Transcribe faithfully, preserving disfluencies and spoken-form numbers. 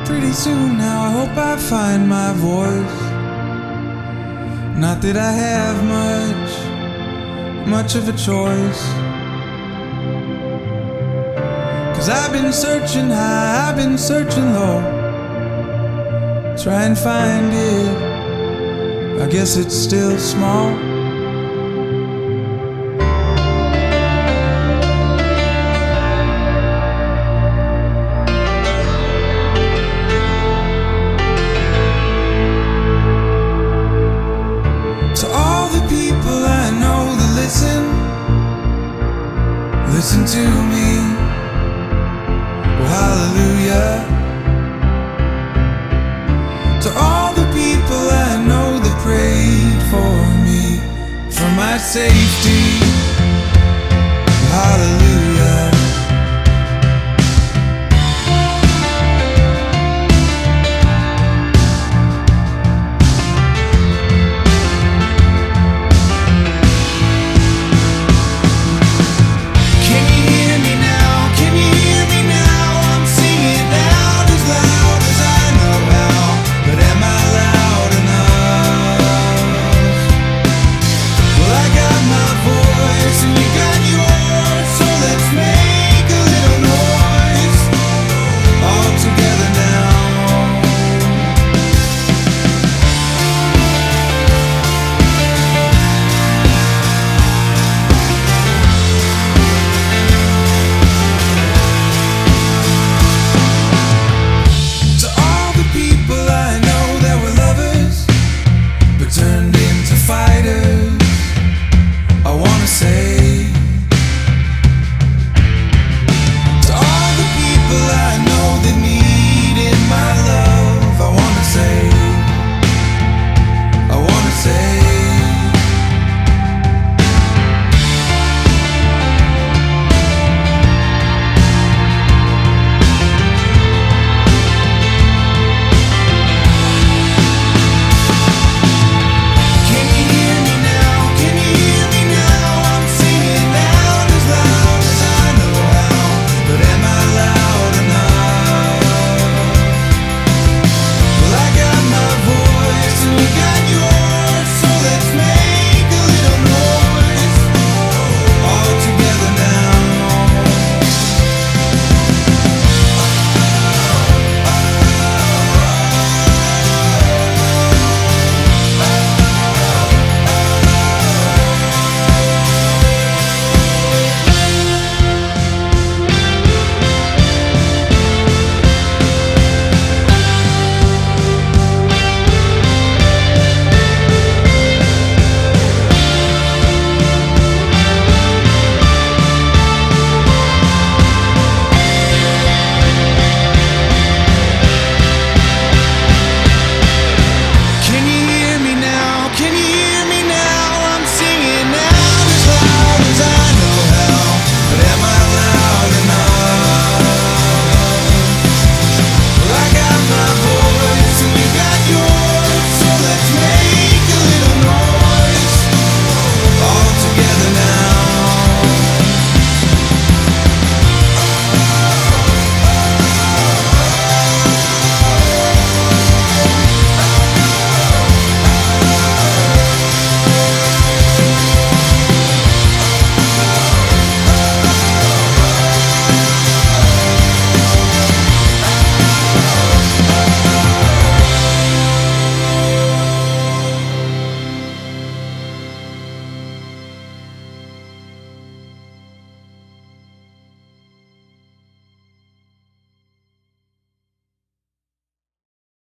pretty soon now. I hope I find my voice. Not that I have much, much of a choice. 'Cause I've been searching high, I've been searching low, try and find it. I guess it's still small. To all the people I know that listen, listen to me. Oh, hallelujah. To all the people I know that prayed for me, for my Savior.